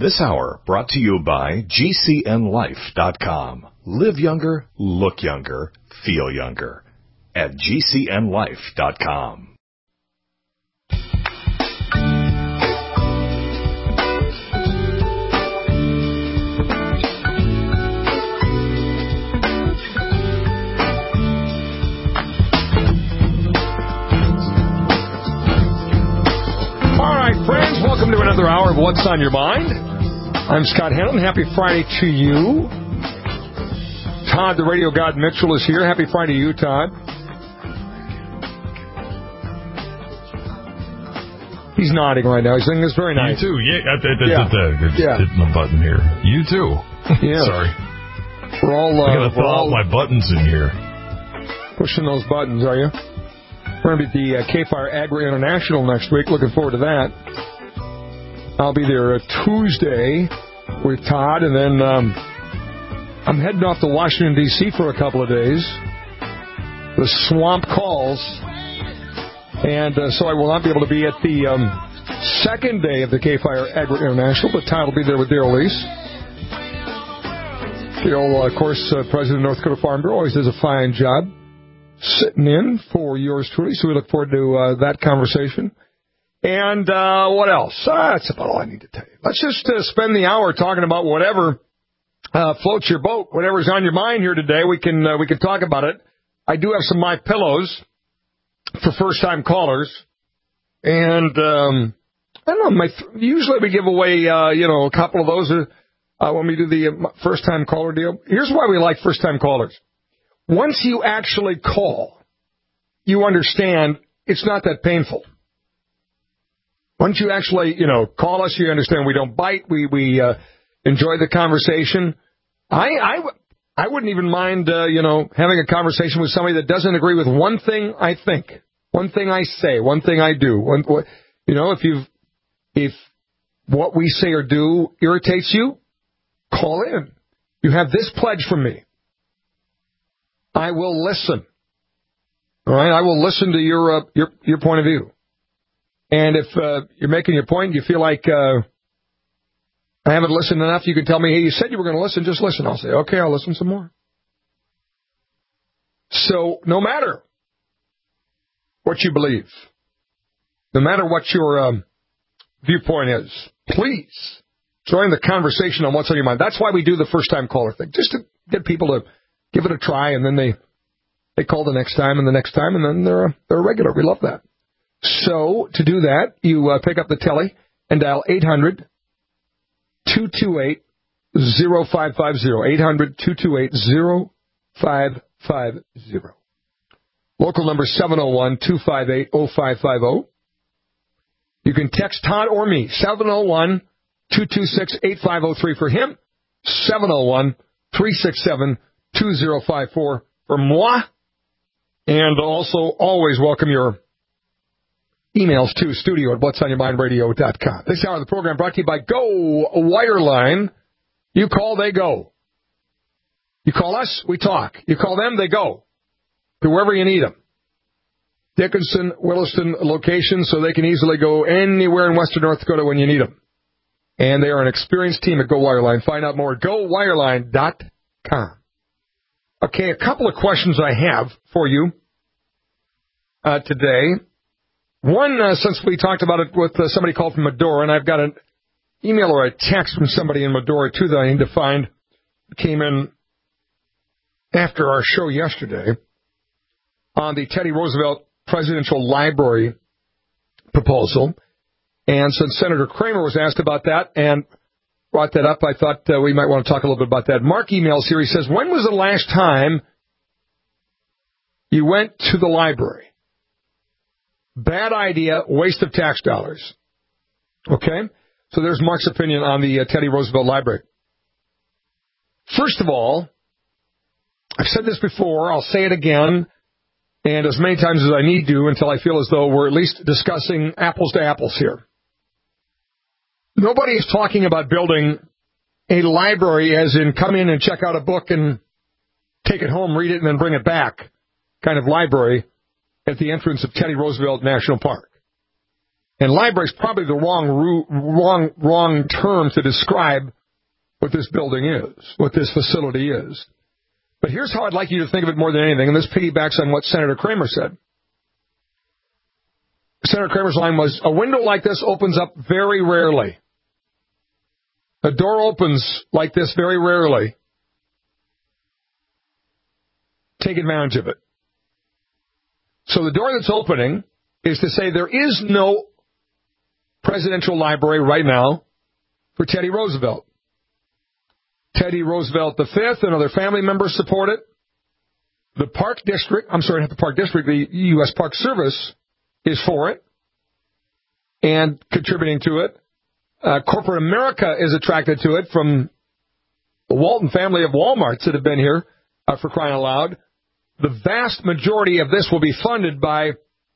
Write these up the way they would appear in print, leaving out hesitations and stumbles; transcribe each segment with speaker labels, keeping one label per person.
Speaker 1: This hour brought to you by GCNLife.com. Live younger, look younger, feel younger. At GCNLife.com.
Speaker 2: Friends, welcome to another hour of What's on Your Mind. I'm Scott Hannon. Happy Friday to you. Todd, the radio god Mitchell, is here. Happy Friday to you, Todd. He's nodding right now. He's saying it's very nice.
Speaker 3: You too. Yeah. Hit my button here. You too.
Speaker 2: Yeah.
Speaker 3: Sorry.
Speaker 2: We're all
Speaker 3: I gotta put all my buttons in here.
Speaker 2: Pushing those buttons, are you? We're going to be at the K-Fire Agri International next week. Looking forward to that. I'll be there Tuesday with Todd, and then I'm heading off to Washington, D.C. for a couple of days. The swamp calls. And so I will not be able to be at the second day of the K-Fire Agri International, but Todd will be there with Darrell Lease. Darrell, of course, president of North Dakota Farm Bureau, always does a fine job sitting in for yours truly, so we look forward to that conversation. And what else? That's about all I need to tell you. Let's just spend the hour talking about whatever floats your boat, whatever's on your mind here today. We can talk about it. I do have some My Pillows for first-time callers, and I don't know. Usually we give away a couple of those when we do the first-time caller deal. Here's why we like first-time callers. Once you actually call, you understand it's not that painful. Once you actually, call us, you understand we don't bite. We enjoy the conversation. I wouldn't even mind, having a conversation with somebody that doesn't agree with one thing I think, one thing I say, one thing I do. If what we say or do irritates you, call in. You have this pledge from me. I will listen. All right, I will listen to your point of view. And if you're making your point, you feel like I haven't listened enough, you can tell me, hey, you said you were going to listen, just listen. I'll say, okay, I'll listen some more. So no matter what you believe, no matter what your viewpoint is, please join the conversation on what's on your mind. That's why we do the first-time caller thing, just to get people to give it a try, and then they call the next time and the next time, and then they're a regular. We love that. So to do that, you pick up the telly and dial 800-228-0550. 800-228-0550. Local number 701-258-0550. You can text Todd or me, 701-226-8503 for him, 701-367-2054 for moi. And also always welcome your emails to studio@whatsonyourmindradio.com. This hour of the program brought to you by Go Wireline. You call, they go. You call us, we talk. You call them, they go. To wherever you need them. Dickinson, Williston locations, so they can easily go anywhere in western North Dakota when you need them. And they are an experienced team at Go Wireline. Find out more at GoWireline.com. Okay, a couple of questions I have for you today. One, since we talked about it with somebody called from Medora, and I've got an email or a text from somebody in Medora, too, that I need to find. It came in after our show yesterday on the Teddy Roosevelt Presidential Library proposal. And since Senator Kramer was asked about that and brought that up, I thought we might want to talk a little bit about that. Mark emails here. He says, when was the last time you went to the library? Bad idea, waste of tax dollars. Okay? So there's Mark's opinion on the Teddy Roosevelt Library. First of all, I've said this before, I'll say it again, and as many times as I need to until I feel as though we're at least discussing apples to apples here. Nobody is talking about building a library as in come in and check out a book and take it home, read it, and then bring it back kind of library at the entrance of Teddy Roosevelt National Park. And library is probably the wrong term to describe what this building is, what this facility is. But here's how I'd like you to think of it more than anything, and this piggybacks on what Senator Kramer said. Senator Kramer's line was, a window like this opens up very rarely. A door opens like this very rarely. Take advantage of it. So the door that's opening is to say there is no presidential library right now for Teddy Roosevelt. Teddy Roosevelt V and other family members support it. The Park District, the U.S. Park Service is for it and contributing to it. Corporate America is attracted to it, from the Walton family of Walmarts that have been here, for crying out loud. The vast majority of this will be funded by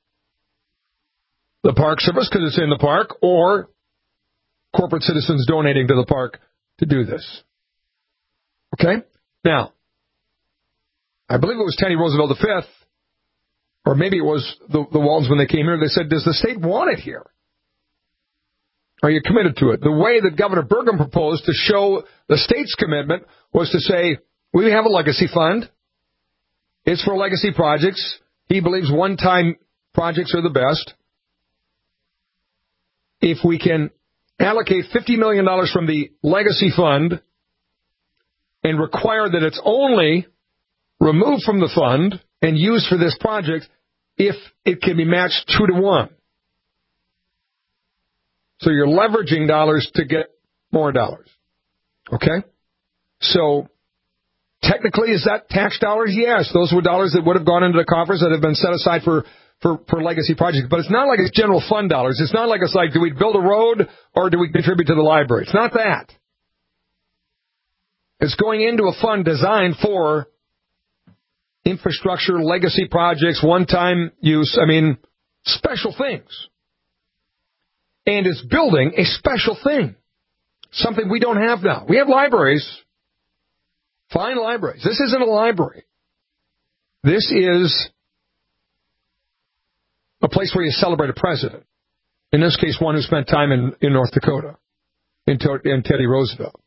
Speaker 2: the Park Service because it's in the park, or corporate citizens donating to the park to do this. Okay? Now, I believe it was Teddy Roosevelt V, or maybe it was the Waltons when they came here. They said, does the state want it here? Are you committed to it? The way that Governor Burgum proposed to show the state's commitment was to say, we have a legacy fund. It's for legacy projects. He believes one-time projects are the best. If we can allocate $50 million from the legacy fund and require that it's only removed from the fund and used for this project if it can be matched 2-to-1. So you're leveraging dollars to get more dollars. Okay? So technically, is that tax dollars? Yes. Those were dollars that would have gone into the coffers that have been set aside for legacy projects. But it's not like it's general fund dollars. It's not like it's like, do we build a road or do we contribute to the library? It's not that. It's going into a fund designed for infrastructure, legacy projects, one-time use, special things. And it's building a special thing, something we don't have now. We have libraries, fine libraries. This isn't a library. This is a place where you celebrate a president. In this case, one who spent time in North Dakota, in Teddy Roosevelt.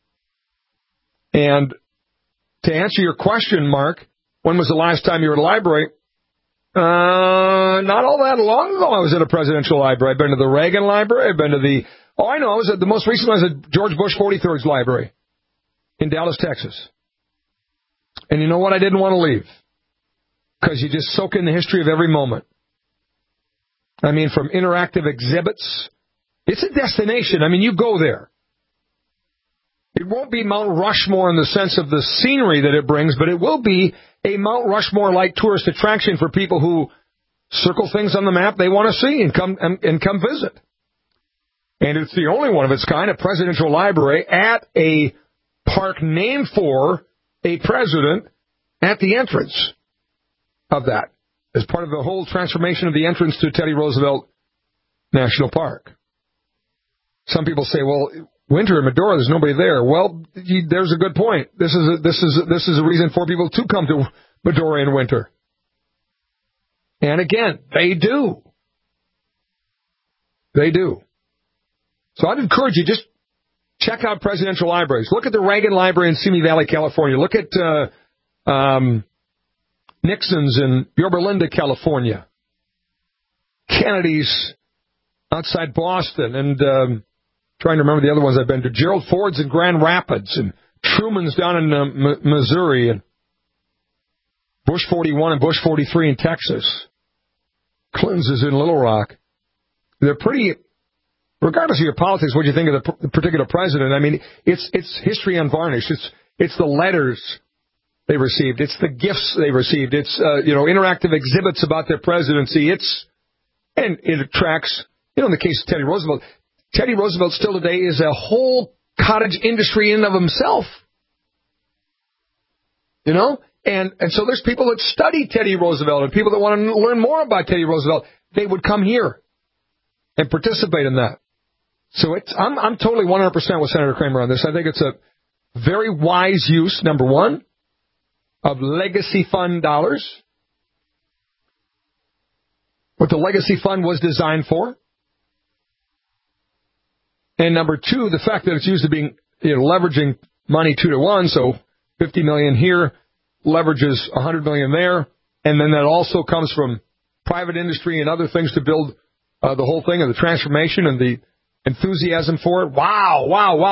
Speaker 2: And to answer your question, Mark, when was the last time you were at a library? Not all that long ago I was at a presidential library. I've been to the Reagan Library. I've been to I was at the most recent one. I was at George Bush 43rd's library in Dallas, Texas. And you know what? I didn't want to leave. Because you just soak in the history of every moment. From interactive exhibits. It's a destination. You go there. It won't be Mount Rushmore in the sense of the scenery that it brings, but it will be a Mount Rushmore-like tourist attraction for people who circle things on the map they want to see and come visit. And it's the only one of its kind, a presidential library at a park named for a president at the entrance of that, as part of the whole transformation of the entrance to Teddy Roosevelt National Park. Some people say, well, winter in Medora, there's nobody there. Well, there's a good point. This is a reason for people to come to Medora in winter. And again, they do. They do. So I'd encourage you, just check out presidential libraries. Look at the Reagan Library in Simi Valley, California. Look at Nixon's in Yorba Linda, California. Kennedy's outside Boston, and trying to remember the other ones I've been to. Gerald Ford's in Grand Rapids, and Truman's down in Missouri, and Bush 41 and Bush 43 in Texas. Clinton's is in Little Rock. They're pretty, regardless of your politics, what you think of the particular president. It's history unvarnished. It's the letters they received. It's the gifts they received. It's interactive exhibits about their presidency. And it attracts, in the case of Teddy Roosevelt. Teddy Roosevelt still today is a whole cottage industry in and of himself. And so there's people that study Teddy Roosevelt and people that want to learn more about Teddy Roosevelt. They would come here and participate in that. So I'm totally 100% with Senator Kramer on this. I think it's a very wise use, number one, of legacy fund dollars. What the legacy fund was designed for. And number two, the fact that it's used to being, leveraging money 2-to-1, so $50 million here leverages $100 million there, and then that also comes from private industry and other things to build the whole thing and the transformation and the enthusiasm for it. Wow.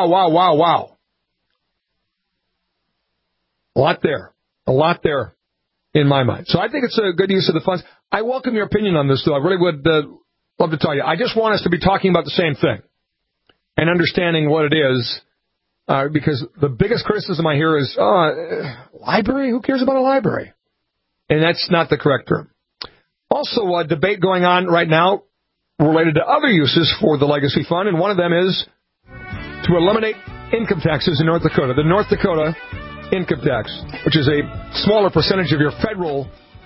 Speaker 2: A lot there in my mind. So I think it's a good use of the funds. I welcome your opinion on this, though. I really would love to tell you. I just want us to be talking about the same thing and understanding what it is, because the biggest criticism I hear is, library? Who cares about a library? And that's not the correct term. Also, a debate going on right now related to other uses for the Legacy Fund, and one of them is to eliminate income taxes in North Dakota. The North Dakota income tax, which is a smaller percentage of your federal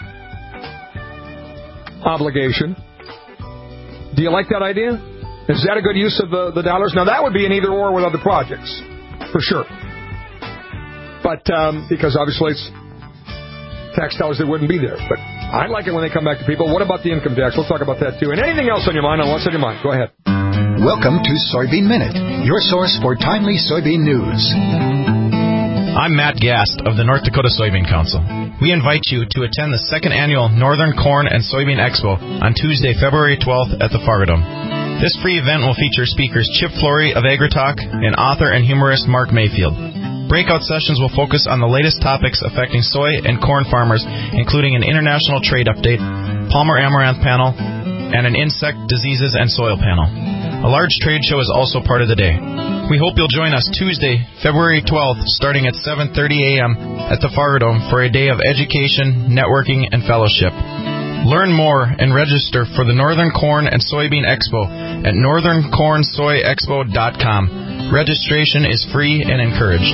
Speaker 2: obligation. Do you like that idea? Is that a good use of the dollars? Now, that would be an either-or with other projects, for sure. But because obviously it's tax dollars that wouldn't be there. But I like it when they come back to people. What about the income tax? We'll talk about that, too. And anything else on your mind, what's on your mind? Go ahead.
Speaker 4: Welcome to Soybean Minute, your source for timely soybean news.
Speaker 5: I'm Matt Gast of the North Dakota Soybean Council. We invite you to attend the second annual Northern Corn and Soybean Expo on Tuesday, February 12th at the Fargodome. This free event will feature speakers Chip Flory of AgriTalk and author and humorist Mark Mayfield. Breakout sessions will focus on the latest topics affecting soy and corn farmers, including an international trade update, Palmer Amaranth panel, and an insect diseases and soil panel. A large trade show is also part of the day. We hope you'll join us Tuesday, February 12th, starting at 7:30 a.m. at the Fargodome for a day of education, networking, and fellowship. Learn more and register for the Northern Corn and Soybean Expo at northerncornsoyexpo.com. Registration is free and encouraged.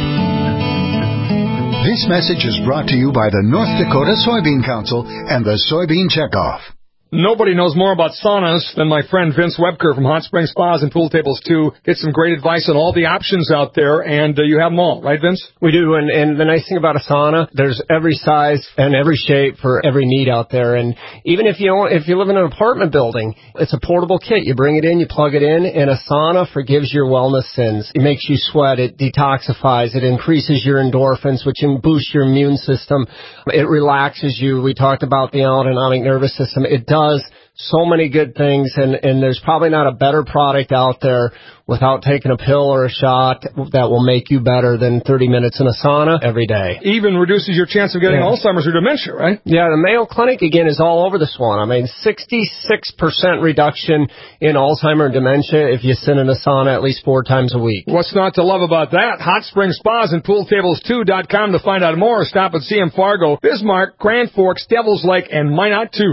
Speaker 4: This message is brought to you by the North Dakota Soybean Council and the Soybean Checkoff.
Speaker 2: Nobody knows more about saunas than my friend Vince Webker from Hot Springs Spas and Pool Tables 2. Get some great advice on all the options out there, and you have them all, right, Vince?
Speaker 6: We do, and the nice thing about a sauna, there's every size and every shape for every need out there. And even if you live in an apartment building, it's a portable kit. You bring it in, you plug it in, and a sauna forgives your wellness sins. It makes you sweat, it detoxifies, it increases your endorphins, which boosts your immune system. It relaxes you. We talked about the autonomic nervous system. It does so many good things, and there's probably not a better product out there without taking a pill or a shot that will make you better than 30 minutes in a sauna every day.
Speaker 2: Even reduces your chance of getting Alzheimer's or dementia, right?
Speaker 6: Yeah, the Mayo Clinic, again, is all over this one. I mean, 66% reduction in Alzheimer's and dementia if you sit in a sauna at least 4 times a week.
Speaker 2: What's not to love about that? Hot Springs Spas and PoolTables2.com to find out more. Stop at CM Fargo, Bismarck, Grand Forks, Devil's Lake, and Minot, too.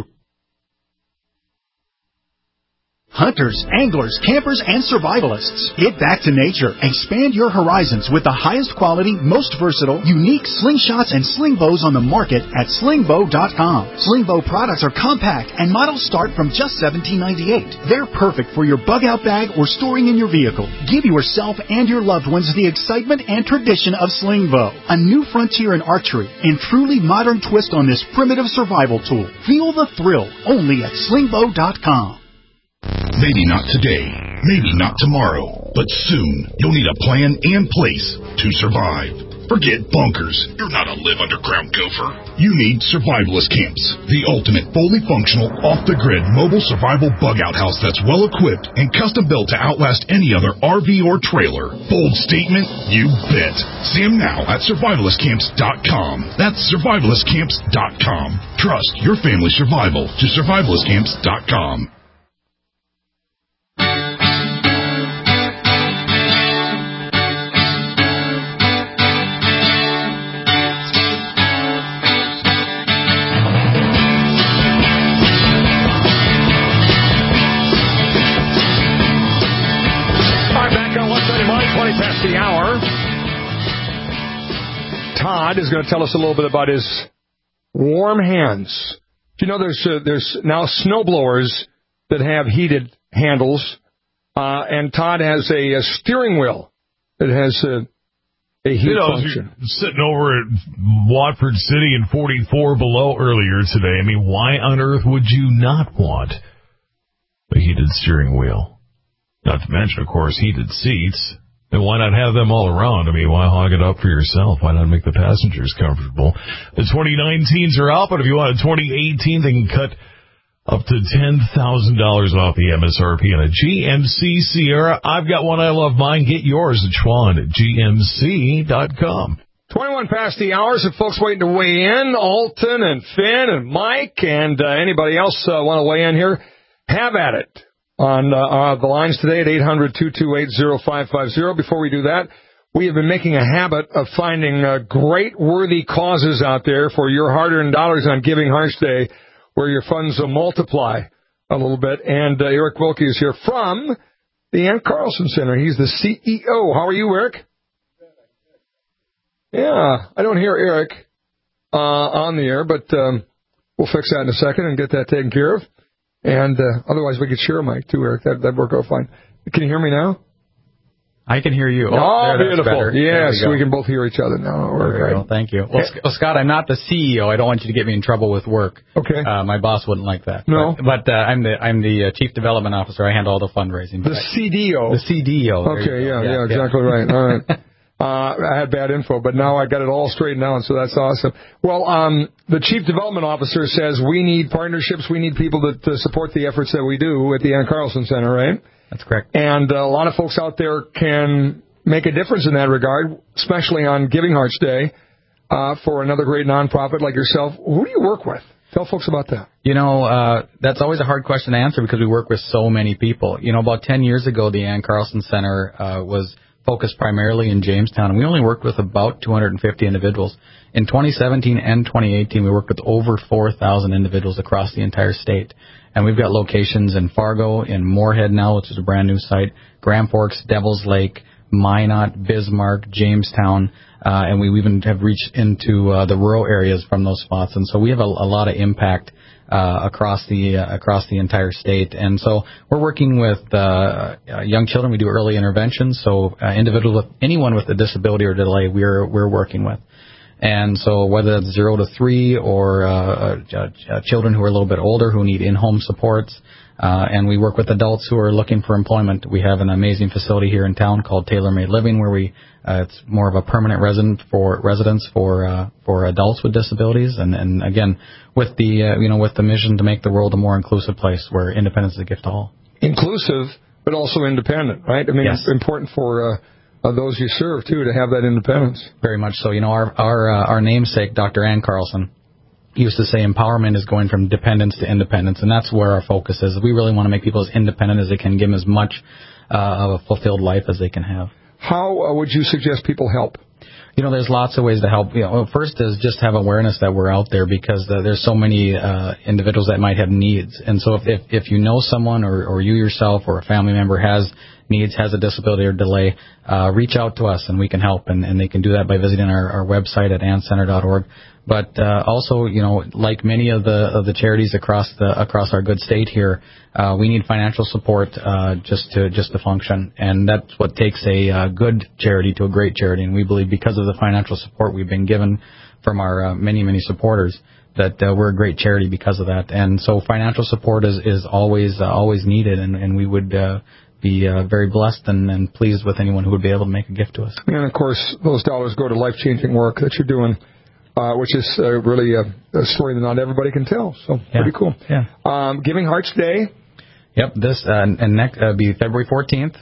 Speaker 7: Hunters, anglers, campers, and survivalists. Get back to nature. Expand your horizons with the highest quality, most versatile, unique slingshots and sling bows on the market at slingbow.com. Slingbow products are compact and models start from just $17.98. They're perfect for your bug-out bag or storing in your vehicle. Give yourself and your loved ones the excitement and tradition of Slingbow, a new frontier in archery and truly modern twist on this primitive survival tool. Feel the thrill only at slingbow.com.
Speaker 8: Maybe not today, maybe not tomorrow, but soon you'll need a plan and place to survive. Forget bunkers. You're not a live underground gopher. You need Survivalist Camps, the ultimate fully functional, off-the-grid mobile survival bug-out house that's well-equipped and custom-built to outlast any other RV or trailer. Bold statement? You bet. See them now at survivalistcamps.com. That's survivalistcamps.com. Trust your family's survival to survivalistcamps.com.
Speaker 2: The hour. Todd is going to tell us a little bit about his warm hands. Do you know there's now snowblowers that have heated handles, and Todd has a steering wheel that has a heat function.
Speaker 3: Sitting over at Watford City in 44 below earlier today. I mean, why on earth would you not want a heated steering wheel? Not to mention, of course, heated seats. And why not have them all around? I mean, why hog it up for yourself? Why not make the passengers comfortable? The 2019s are out, but if you want a 2018, they can cut up to $10,000 off the MSRP on a GMC Sierra. I've got one. I love mine. Get yours at Schwan at GMC.com.
Speaker 2: 21 past the hours, and folks waiting to weigh in. Alton and Finn and Mike and anybody else want to weigh in here, have at it on the lines today at 800-228-0550. Before we do that, we have been making a habit of finding great worthy causes out there for your hard-earned dollars on Giving Hearts Day, where your funds will multiply a little bit. And Eric Wilkie is here from the Ann Carlson Center. He's the CEO. How are you, Eric? Yeah, I don't hear Eric on the air, but we'll fix that in a second and get that taken care of. And otherwise, we could share a mic, too, Eric. That'd work out fine. Can you hear me now?
Speaker 9: I can hear you.
Speaker 2: Oh, beautiful. Yes, we can both hear each other now.
Speaker 9: Well, thank you. Well, Scott, I'm not the CEO. I don't want you to get me in trouble with work.
Speaker 2: Okay.
Speaker 9: My boss wouldn't like that.
Speaker 2: No.
Speaker 9: But I'm the Chief Development Officer. I handle all the fundraising.
Speaker 2: The CDO.
Speaker 9: The CDO.
Speaker 2: Okay, yeah, exactly right. All right. I had bad info, but now I got it all straightened out, so that's awesome. Well, the Chief Development Officer says we need partnerships, we need people to support the efforts that we do at the Ann Carlson Center, right?
Speaker 9: That's correct.
Speaker 2: And a lot of folks out there can make a difference in that regard, especially on Giving Hearts Day for another great nonprofit like yourself. Who do you work with? Tell folks about that.
Speaker 9: You know, that's always a hard question to answer because we work with so many people. You know, about 10 years ago, the Ann Carlson Center was focused primarily in Jamestown, and we only worked with about 250 individuals. In 2017 and 2018, we worked with over 4,000 individuals across the entire state. And we've got locations in Fargo, in Moorhead now, which is a brand new site, Grand Forks, Devils Lake, Minot, Bismarck, Jamestown, and we even have reached into the rural areas from those spots. And so we have a lot of impact across the entire state. And so we're working with young children. We do early intervention, so individuals with anyone with a disability or delay we're working with. And so whether that's 0 to 3 or children who are a little bit older who need in-home supports, and we work with adults who are looking for employment. We have an amazing facility here in town called Tailor Made Living, where it's more of a permanent residence for adults with disabilities, and again with the mission to make the world a more inclusive place where independence is a gift to all.
Speaker 2: Inclusive, but also independent, right? I mean,
Speaker 9: yes.
Speaker 2: It's important for those you serve too to have that independence.
Speaker 9: Very much so. You know, our namesake, Dr. Ann Carlson, used to say empowerment is going from dependence to independence, and that's where our focus is. We really want to make people as independent as they can, give them as much of a fulfilled life as they can have.
Speaker 2: How would you suggest people help?
Speaker 9: You know, there's lots of ways to help. You know, first is just have awareness that we're out there because there's so many individuals that might have needs. And so if you know someone or you yourself or a family member has needs, has a disability or delay, reach out to us and we can help. And they can do that by visiting our website at anncenter.org. But also, you know, like many of the charities across our good state here, we need financial support just to function, and that's what takes a good charity to a great charity. And we believe because of the financial support we've been given from our many supporters, that we're a great charity because of that. And so financial support is always needed, and we would be very blessed and pleased with anyone who would be able to make a gift to us.
Speaker 2: And of course, those dollars go to life-changing work that you're doing. Which is really a story that not everybody can tell. So pretty cool.
Speaker 9: Yeah.
Speaker 2: Giving Hearts Day.
Speaker 9: Yep. This and next be February 14th.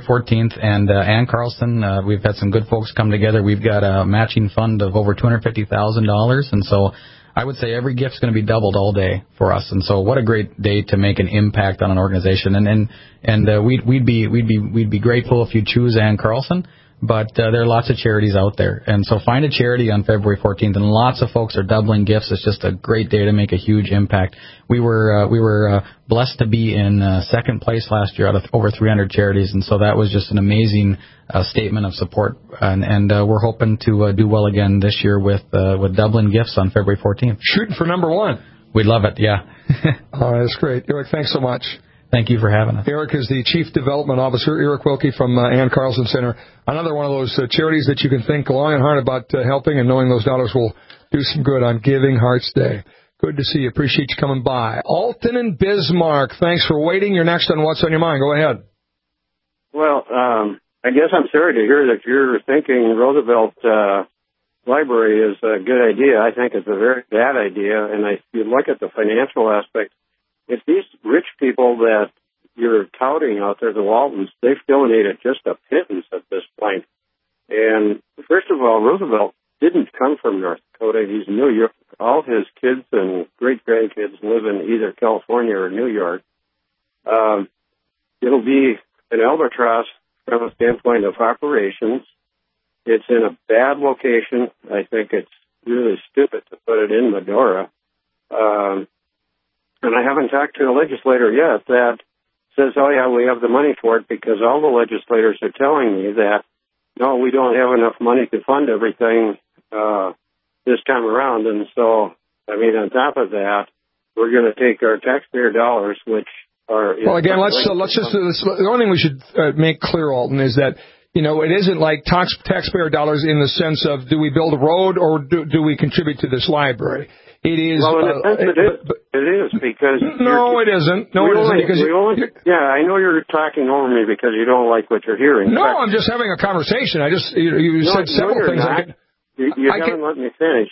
Speaker 9: And Ann Carlson, we've had some good folks come together. We've got a matching fund of over $250,000, and so I would say every gift's going to be doubled all day for us. And so what a great day to make an impact on an organization. And we'd be grateful if you choose Ann Carlson. But there are lots of charities out there. And so find a charity on February 14th, and lots of folks are doubling gifts. It's just a great day to make a huge impact. We were blessed to be in second place last year out of over 300 charities, and so that was just an amazing statement of support. And we're hoping to do well again this year with doubling gifts on February 14th.
Speaker 2: Shooting for number one.
Speaker 9: We'd love it, yeah.
Speaker 2: That's great. Eric, thanks so much.
Speaker 9: Thank you for having us.
Speaker 2: Eric is the Chief Development Officer, Eric Wilkie from Ann Carlson Center. Another one of those charities that you can think long and hard about helping, and knowing those dollars will do some good on Giving Hearts Day. Good to see you. Appreciate you coming by. Alton and Bismarck, thanks for waiting. You're next on What's on Your Mind. Go ahead.
Speaker 10: Well, I guess I'm sorry to hear that you're thinking Roosevelt Library is a good idea. I think it's a very bad idea. And if you look at the financial aspect, if these rich people that you're touting out there, the Waltons, they've donated just a pittance at this point. And first of all, Roosevelt didn't come from North Dakota. He's New York. All his kids and great-grandkids live in either California or New York. It'll be an albatross from a standpoint of operations. It's in a bad location. I think it's really stupid to put it in Medora. And I haven't talked to a legislator yet that says, oh, yeah, we have the money for it, because all the legislators are telling me that, no, we don't have enough money to fund everything this time around. And so, I mean, on top of that, we're going to take our taxpayer dollars, which are...
Speaker 2: Well, again, let's just... the only thing we should make clear, Alton, is that, you know, it isn't like taxpayer dollars in the sense of, do we build a road or do we contribute to this library? It is...
Speaker 10: Well, in a sense, it is, because...
Speaker 2: No, it isn't. No, it isn't, because...
Speaker 10: Yeah, I know you're talking over me because you don't like what you're hearing.
Speaker 2: No, I'm just having a conversation. I just... You said several things.
Speaker 10: You haven't let me finish.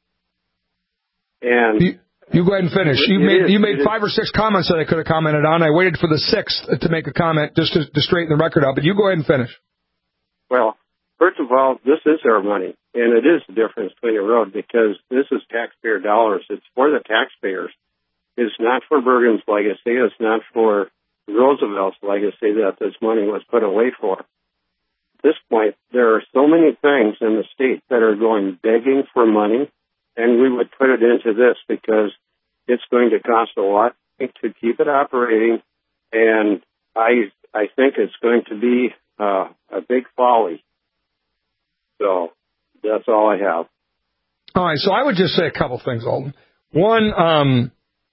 Speaker 10: And...
Speaker 2: You go ahead and finish. You made 5 or 6 comments that I could have commented on. I waited for the 6th to make a comment just to straighten the record out, but you go ahead and finish.
Speaker 10: Well, first of all, this is our money, and it is the difference between a road, because this is taxpayer dollars. It's for the taxpayers. It's not for Bergen's legacy. It's not for Roosevelt's legacy that this money was put away for. At this point, there are so many things in the state that are going begging for money, and we would put it into this because it's going to cost a lot to keep it operating, and I think it's going to be a big folly. So that's all I have.
Speaker 2: All right, so I would just say a couple things, Alton. One,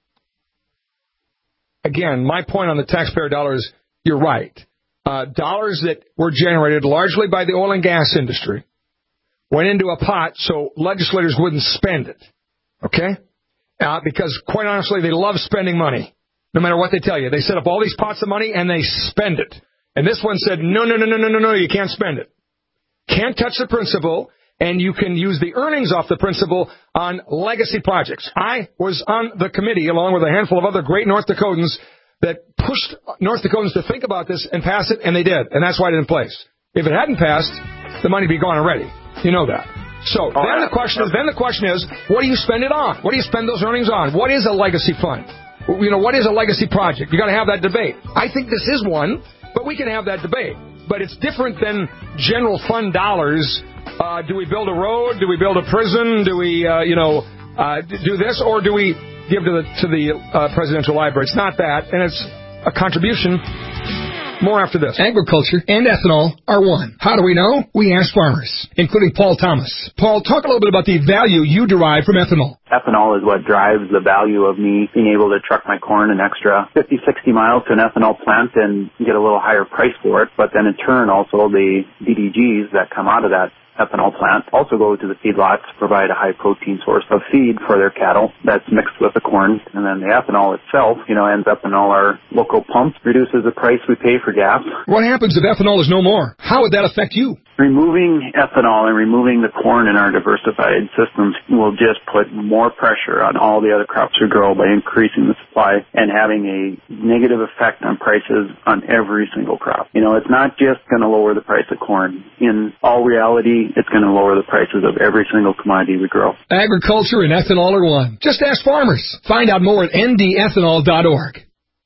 Speaker 2: again, my point on the taxpayer dollars, you're right. Dollars that were generated largely by the oil and gas industry went into a pot so legislators wouldn't spend it, okay? Because, quite honestly, they love spending money, no matter what they tell you. They set up all these pots of money, and they spend it. And this one said, no, you can't spend it. Can't touch the principal, and you can use the earnings off the principal on legacy projects. I was on the committee, along with a handful of other great North Dakotans, that pushed North Dakotans to think about this and pass it, and they did. And that's why it's in place. If it hadn't passed, the money would be gone already. You know that. So then the question is, what do you spend it on? What do you spend those earnings on? What is a legacy fund? You know, what is a legacy project? You got to have that debate. I think this is one, but we can have that debate. But it's different than general fund dollars. Do we build a road? Do we build a prison? Do we, do this, or do we give to the presidential library? It's not that, and it's a contribution. More after this.
Speaker 11: Agriculture and ethanol are one. How do we know? We asked farmers, including Paul Thomas. Paul, talk a little bit about the value you derive from ethanol.
Speaker 12: Ethanol is what drives the value of me being able to truck my corn an extra 50, 60 miles to an ethanol plant and get a little higher price for it. But then in turn, also the DDGs that come out of that ethanol plant also go to the feedlots to provide a high protein source of feed for their cattle that's mixed with the corn. And then the ethanol itself, ends up in all our local pumps, reduces the price we pay for gas.
Speaker 11: What happens if ethanol is no more? How would that affect you?
Speaker 12: Removing ethanol and removing the corn in our diversified systems will just put more pressure on all the other crops we grow by increasing the supply and having a negative effect on prices on every single crop. It's not just going to lower the price of corn. In all reality, it's going to lower the prices of every single commodity we grow.
Speaker 11: Agriculture and ethanol are one. Just ask farmers. Find out more at ndethanol.org.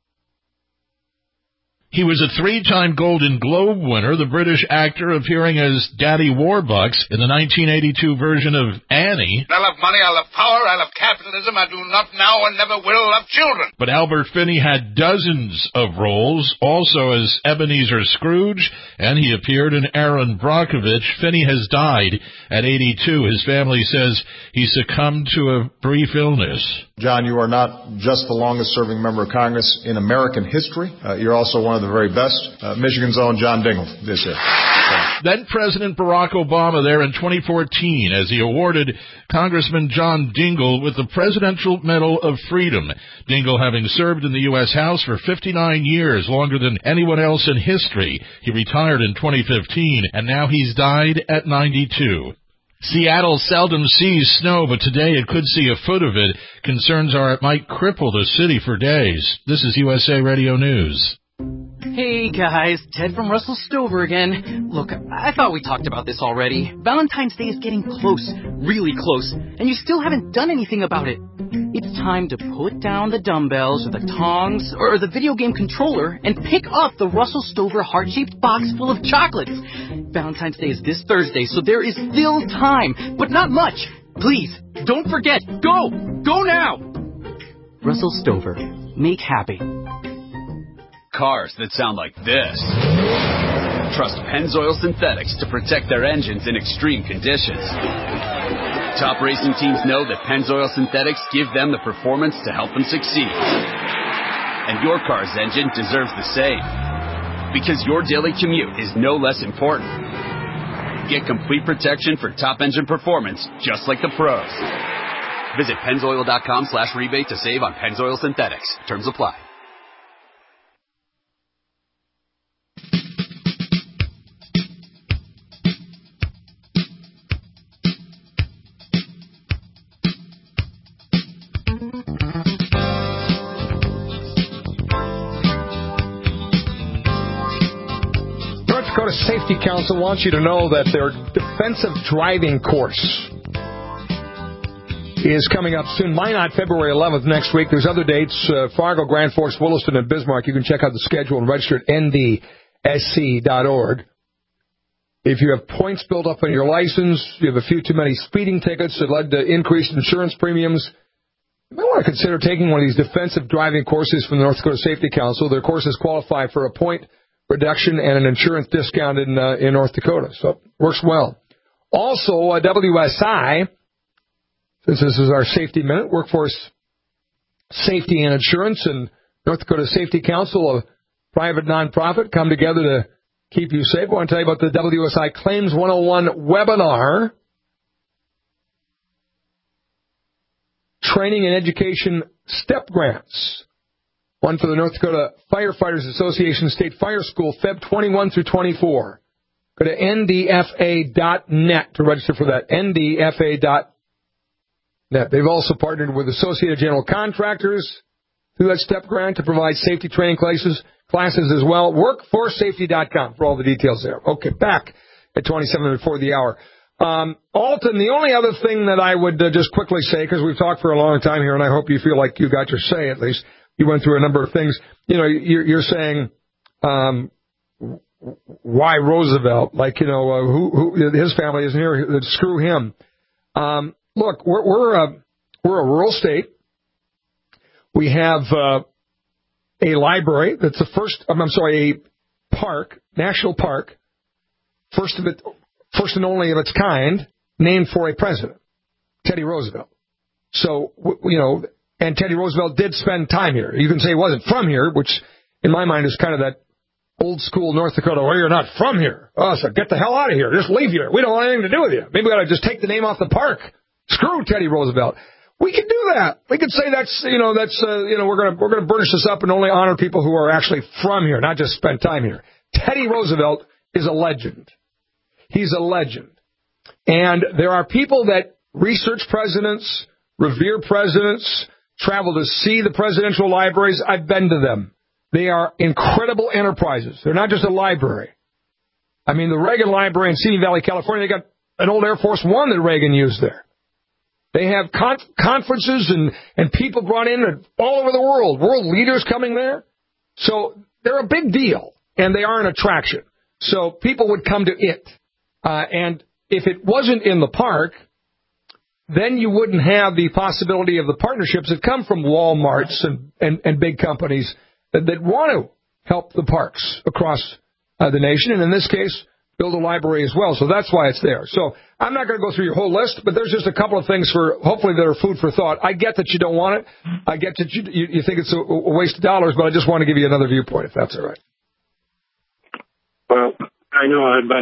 Speaker 3: He was a 3-time Golden Globe winner, the British actor appearing as Daddy Warbucks in the 1982 version of Annie.
Speaker 13: I love money, I love power, I love capitalism, I do not now and never will love children.
Speaker 3: But Albert Finney had dozens of roles, also as Ebenezer Scrooge, and he appeared in Aaron Brockovich. Finney has died at 82. His family says he succumbed to a brief illness.
Speaker 14: John, you are not just the longest-serving member of Congress in American history. You're also one of the very best. Michigan's own John Dingell is here.
Speaker 15: then President Barack Obama there in 2014 as he awarded Congressman John Dingell with the Presidential Medal of Freedom. Dingell having served in the U.S. House for 59 years, longer than anyone else in history. He retired in 2015, and now he's died at 92. Seattle seldom sees snow, but today it could see a foot of it. Concerns are it might cripple the city for days. This is USA Radio News.
Speaker 16: Hey guys, Ted from Russell Stover again. Look, I thought we talked about this already. Valentine's Day is getting close, really close, and you still haven't done anything about it. It's time to put down the dumbbells or the tongs or the video game controller and pick up the Russell Stover heart-shaped box full of chocolates. Valentine's Day is this Thursday, so there is still time, but not much. Please, don't forget. Go! Go now! Russell Stover. Make happy.
Speaker 17: Cars that sound like this. Trust Pennzoil Synthetics to protect their engines in extreme conditions. Top racing teams know that Pennzoil Synthetics give them the performance to help them succeed. And your car's engine deserves the same. Because your daily commute is no less important. Get complete protection for top engine performance, just like the pros. Visit Pennzoil.com/rebate to save on Pennzoil Synthetics. Terms apply.
Speaker 2: Safety Council wants you to know that their defensive driving course is coming up soon. Minot, February 11th next week. There's other dates, Fargo, Grand Forks, Williston, and Bismarck. You can check out the schedule and register at ndsc.org. If you have points built up on your license, you have a few too many speeding tickets that led to increased insurance premiums, you might want to consider taking one of these defensive driving courses from the North Dakota Safety Council. Their courses qualify for a point reduction and an insurance discount in North Dakota. So it works well. Also, WSI, since this is our safety minute, Workforce Safety and Insurance, and North Dakota Safety Council, a private nonprofit, come together to keep you safe. I want to tell you about the WSI Claims 101 webinar. Training and Education STEP Grants. One for the North Dakota Firefighters Association State Fire School, Feb 21 through 24. Go to ndfa.net to register for that, ndfa.net. They've also partnered with Associated General Contractors through that STEP grant to provide safety training classes as well. Workforcesafety.com for all the details there. Okay, back at 27 before the hour. Alton, the only other thing that I would just quickly say, because we've talked for a long time here, and I hope you feel like you got your say at least. You went through a number of things. You know, you're saying, why Roosevelt? Like, you know, who his family isn't here. Screw him. Look, we're a rural state. We have a library that's the first. A park, national park, first and only of its kind, named for a president, Teddy Roosevelt. So you know. And Teddy Roosevelt did spend time here. You can say he wasn't from here, which in my mind is kind of that old school North Dakota, well, you're not from here. Oh, so get the hell out of here. Just leave here. We don't want anything to do with you. Maybe we ought to just take the name off the park. Screw Teddy Roosevelt. We could do that. We could say we're going to burnish this up and only honor people who are actually from here, not just spend time here. Teddy Roosevelt is a legend. He's a legend. And there are people that research presidents, revere presidents, travel to see the presidential libraries. I've been to them. They are incredible enterprises. They're not just a library. I mean, the Reagan Library in Simi Valley, California, they got an old Air Force One that Reagan used there. They have conferences and people brought in all over the world leaders coming there. So they're a big deal, and they are an attraction. So people would come to it. And if it wasn't in the park, then you wouldn't have the possibility of the partnerships that come from Walmarts and big companies that want to help the parks across the nation, and in this case, build a library as well. So that's why it's there. So I'm not going to go through your whole list, but there's just a couple of things hopefully that are food for thought. I get that you don't want it. I get that you think it's a waste of dollars, but I just want to give you another viewpoint, if that's all right.
Speaker 10: Well, I know, but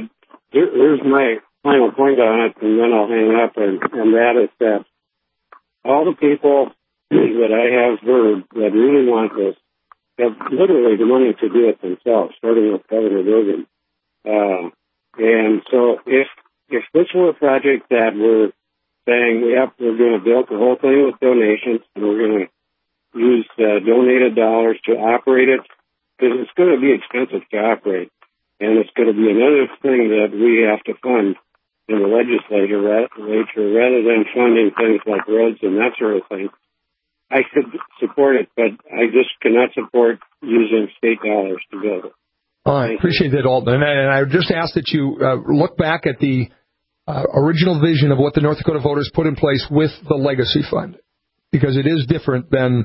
Speaker 10: here's my final point on it, and then I'll hang up, and that is that all the people that I have heard that really want this have literally the money to do it themselves, starting with Governor Bergen. And so if this were a project that we're saying, we're going to build the whole thing with donations, and we're going to use donated dollars to operate it, because it's going to be expensive to operate, and it's going to be another thing that we have to fund in the legislature rather than funding things like roads and that sort of thing. I could support it, but I just cannot support using state dollars to build it.
Speaker 2: I appreciate that, Alton. And I would just ask that you look back at the original vision of what the North Dakota voters put in place with the Legacy Fund, because it is different than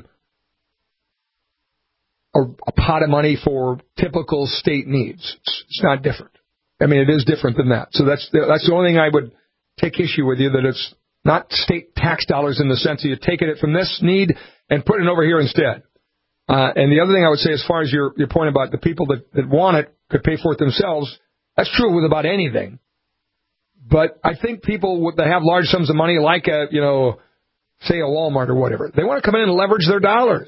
Speaker 2: a pot of money for typical state needs. It's not different. I mean, it is different than that. So that's the only thing I would take issue with you, that it's not state tax dollars in the sense that you're taking it from this need and putting it over here instead. And the other thing I would say, as far as your point about the people that want it could pay for it themselves, that's true with about anything. But I think people that have large sums of money, like say a Walmart or whatever, they want to come in and leverage their dollars.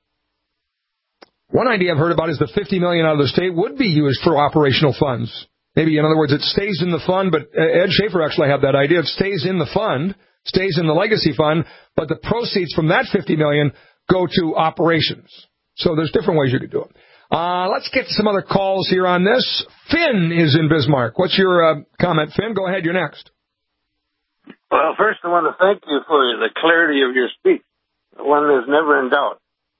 Speaker 2: One idea I've heard about is the $50 million out of the state would be used for operational funds. Maybe, in other words, it stays in the fund, but Ed Schaefer actually had that idea. It stays in the fund, stays in the Legacy Fund, but the proceeds from that $50 million go to operations. So there's different ways you could do it. Let's get some other calls here on this. Finn is in Bismarck. What's your comment, Finn? Go ahead. You're next.
Speaker 18: Well, first I want to thank you for the clarity of your speech. One is never in doubt.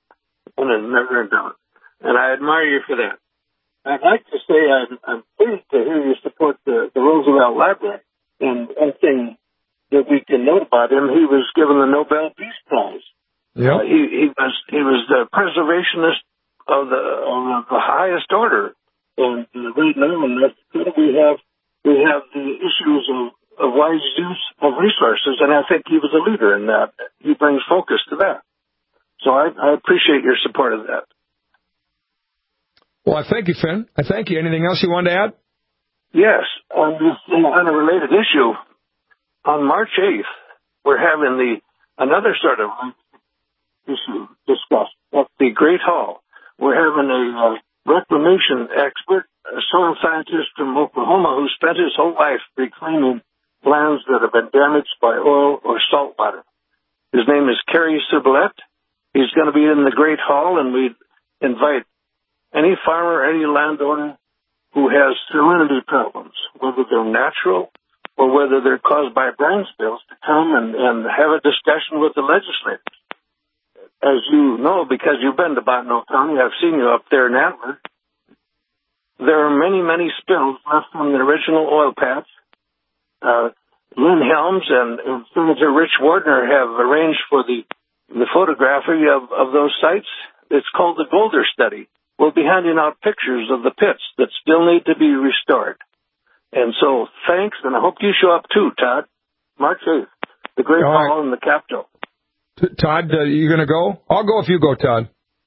Speaker 18: And I admire you for that. I'd like to say I'm pleased to hear you support the Roosevelt Library. And one thing that we can note about him, he was given the Nobel Peace Prize.
Speaker 2: Yep.
Speaker 18: He was the preservationist of the highest order. And right now in North Dakota we have the issues of wise use of resources, and I think he was a leader in that. He brings focus to that. So I appreciate your support of that.
Speaker 2: Well, I thank you, Finn. I thank you. Anything else you wanted to add?
Speaker 18: Yes. On a related issue, on March 8th, we're having another sort of issue discussed at the Great Hall. We're having a reclamation expert, a soil scientist from Oklahoma who spent his whole life reclaiming lands that have been damaged by oil or salt water. His name is Kerry Cibolette. He's going to be in the Great Hall, and we invite any farmer, any landowner who has salinity problems, whether they're natural or whether they're caused by brine spills, to come and have a discussion with the legislators. As you know, because you've been to Bottineau County, I've seen you up there in Antler, there are many, many spills left from the original oil patch. Lynn Helms and Senator Rich Wardner have arranged for the photography of those sites. It's called the Golder Study. We'll be handing out pictures of the pits that still need to be restored. And so, thanks, and I hope you show up too, Todd. March 8th, the Great Hall in the Capitol.
Speaker 2: Todd, you going to go? I'll go if you go, Todd.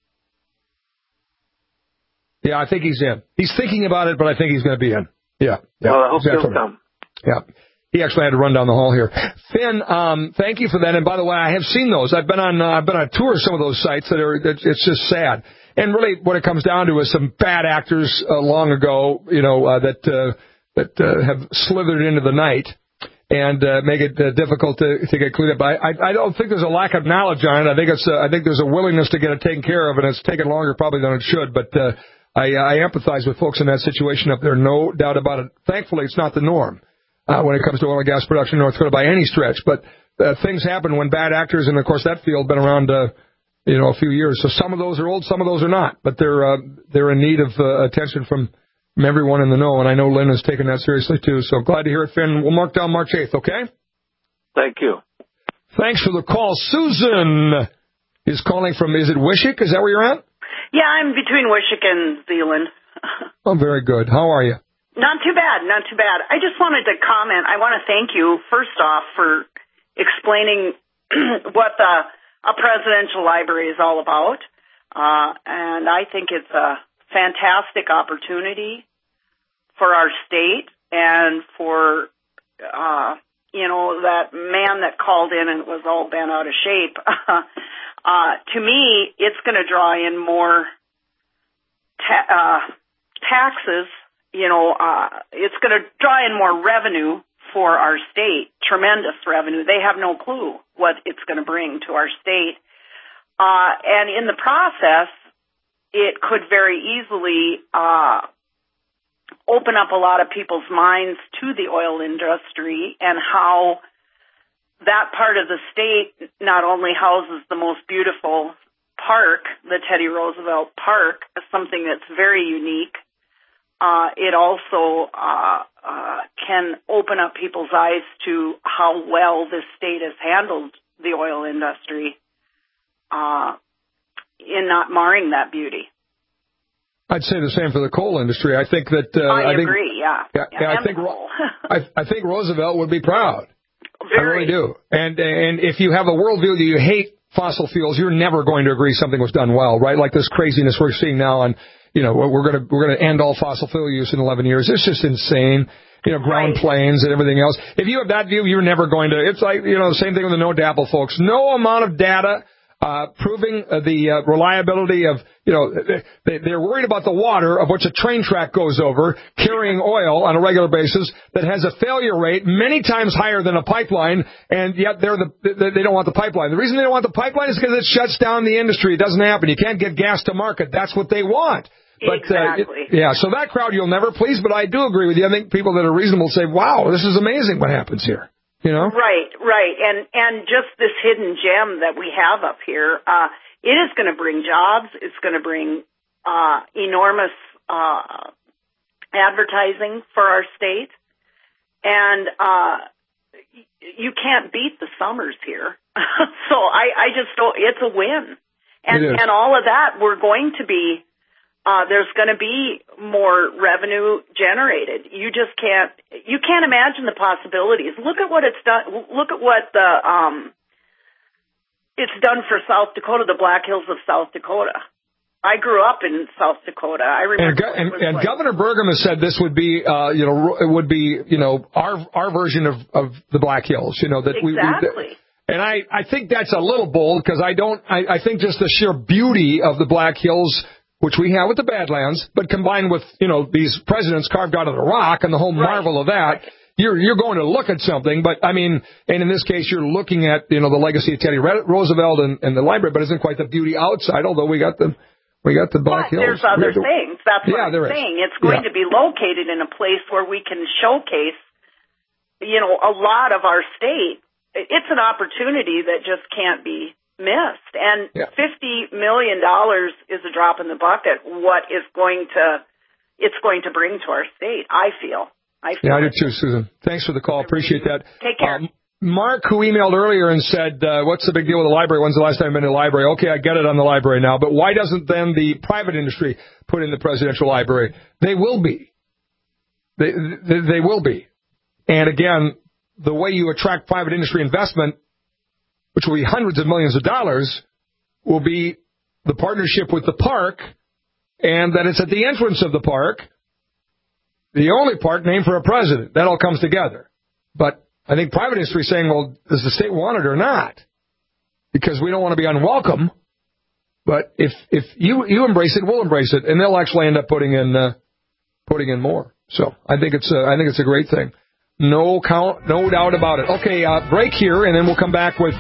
Speaker 2: Yeah, I think he's in. He's thinking about it, but I think he's going to be in. Yeah.
Speaker 18: Well, I hope
Speaker 2: exactly.
Speaker 18: he'll come.
Speaker 2: Yeah. He actually had to run down the hall here. Finn, thank you for that. And by the way, I have seen those. I've been on a tour of some of those sites it's just sad. And really, what it comes down to is some bad actors long ago, that have slithered into the night and make it difficult to get cleaned up. I don't think there's a lack of knowledge on it. I think there's a willingness to get it taken care of, and it's taken longer probably than it should. But I empathize with folks in that situation up there, no doubt about it. Thankfully, it's not the norm when it comes to oil and gas production in North Dakota by any stretch. But things happen when bad actors, and of course that field been around a few years. So some of those are old, some of those are not. But they're in need of attention from everyone in the know, and I know Lynn has taken that seriously too. So glad to hear it, Finn. We'll mark down March 8th, okay?
Speaker 18: Thank you.
Speaker 2: Thanks for the call. Susan is calling from, is it Wishick? Is that where you're at?
Speaker 19: Yeah, I'm between Wishick and Zeeland.
Speaker 2: Oh, very good. How are you?
Speaker 19: Not too bad, not too bad. I just wanted to comment. I want to thank you, first off, for explaining what a presidential library is all about. And I think it's a fantastic opportunity for our state and for, that man that called in and was all bent out of shape, to me, it's going to draw in more taxes. It's going to draw in more revenue for our state, tremendous revenue. They have no clue what it's going to bring to our state. And in the process, it could very easily open up a lot of people's minds to the oil industry and how that part of the state not only houses the most beautiful park, the Teddy Roosevelt Park, something that's very unique. It also can open up people's eyes to how well this state has handled the oil industry in not marring that beauty.
Speaker 2: I'd say the same for the coal industry. I think that
Speaker 19: I agree.
Speaker 2: I think Roosevelt would be proud.
Speaker 19: Very.
Speaker 2: I really do. And if you have a worldview that you hate fossil fuels, you're never going to agree something was done well, right? Like this craziness we're seeing now on, we're going to end all fossil fuel use in 11 years. It's just insane. Ground planes and everything else. If you have that view, you're never going to. It's like the same thing with the No DAPL folks. No amount of data proving the reliability of, they're worried about the water of which a train track goes over carrying oil on a regular basis that has a failure rate many times higher than a pipeline, and yet they don't want the pipeline. The reason they don't want the pipeline is because it shuts down the industry. It doesn't happen. You can't get gas to market. That's what they want. But,
Speaker 19: exactly.
Speaker 2: So that crowd you'll never please, but I do agree with you. I think people that are reasonable say, wow, this is amazing what happens here.
Speaker 19: Right. And just this hidden gem that we have up here, it is going to bring jobs. It's going to bring enormous advertising for our state. And you can't beat the summers here. So I just don't, it's a win. And all of that, we're going to be, there's going to be more revenue generated. You can't imagine the possibilities. Look at what it's done. Look at what it's done for South Dakota, the Black Hills of South Dakota. I grew up in South Dakota. I remember.
Speaker 2: And Governor Burgum has said this would be, it would be, our version of the Black Hills.
Speaker 19: Exactly.
Speaker 2: And I think that's a little bold because I think just the sheer beauty of the Black Hills, which we have with the Badlands, but combined with, these presidents carved out of the rock and the whole marvel of that, you're going to look at something. But, and in this case, you're looking at, the legacy of Teddy Roosevelt and the library, but it isn't quite the beauty outside, although we got the Black Hills.
Speaker 19: There's other things. That's what I'm saying. It's going to be located in a place where we can showcase, a lot of our state. It's an opportunity that just can't be missed. And $50 million is a drop in the bucket. What it's going to bring to our state, I feel.
Speaker 2: Yeah, I do too, Susan. Thanks for the call. Appreciate that.
Speaker 19: Take care.
Speaker 2: Mark, who emailed earlier and said, what's the big deal with the library? When's the last time I've been to the library? Okay, I get it on the library now, but why doesn't then the private industry put in the presidential library? They will be. They will be. And again, the way you attract private industry investment, which will be hundreds of millions of dollars, will be the partnership with the park, and that it's at the entrance of the park, the only park named for a president. That all comes together. But I think private industry is saying, well, does the state want it or not? Because we don't want to be unwelcome. But if you embrace it, we'll embrace it, and they'll actually end up putting in more. So I think it's a great thing. No doubt about it. Okay, break here, and then we'll come back with